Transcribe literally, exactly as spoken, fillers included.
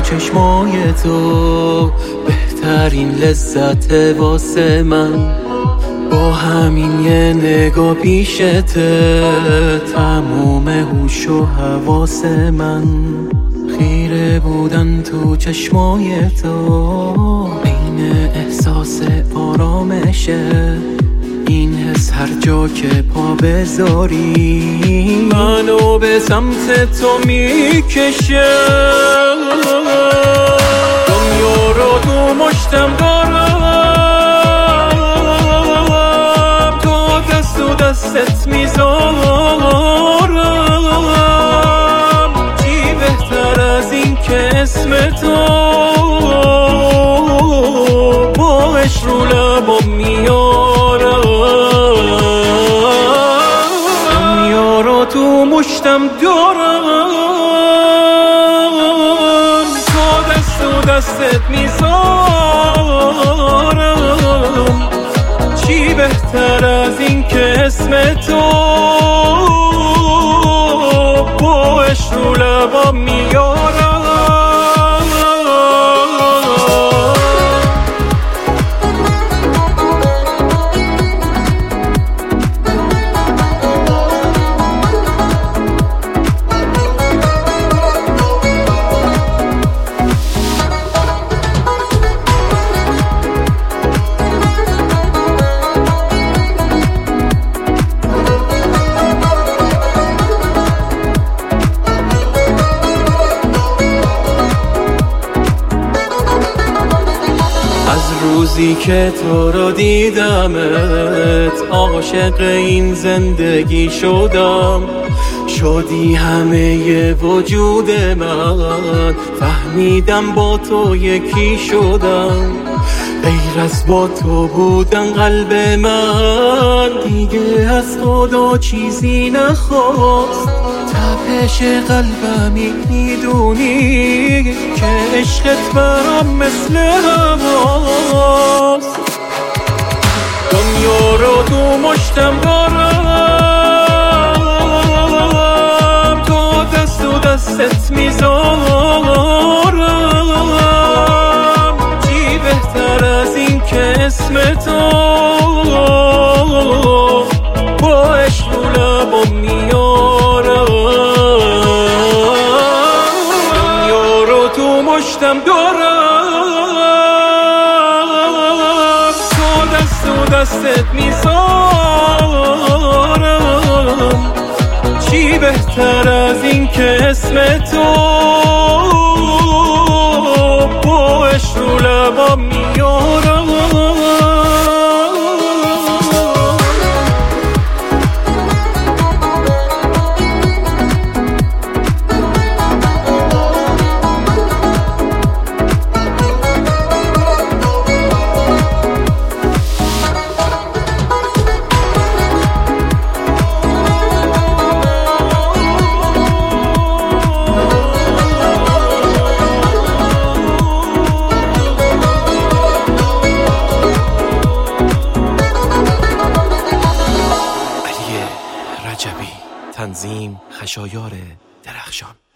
چشمای تو بهترین لذت واسه من. با همین یه نگاه پیشته تموم هوش و حواس من خیره بودن تو چشمای تو. این احساس آرامشه، این حس هر جا که پا بذاری منو به سمت تو میکشه. دنیا رو تو مشتم دارم، تو دست و دستت میذارم. چی بهتر از این که اسم تو باش رو لبام میارم. دنیا رو تو مشتم دارم، تو دست و دستت میذارم. چی بهتر از این که اسم تو باش رو لبام میارم. روزی که تو رو دیدمت عاشق این زندگی شدم. شدی همه وجود من، فهمیدم با تو یکی شدم. غیر از با تو بودن قلب من دیگه از خدا چیزی نخواست. تپش قلبمی میدونی که عشقت برام مثل هواست. دنیا رو تو مشتم دارم، تو دست و دستت میذارم. چی بهتر از این که اسم تو باش رو لبام میارم. دنیا رو تو مشتم دارم، تو دست و دستت میذارم. چی بهتر از این که اسم تو باش رو لبام میارم. تنظیم خشایار درخشان.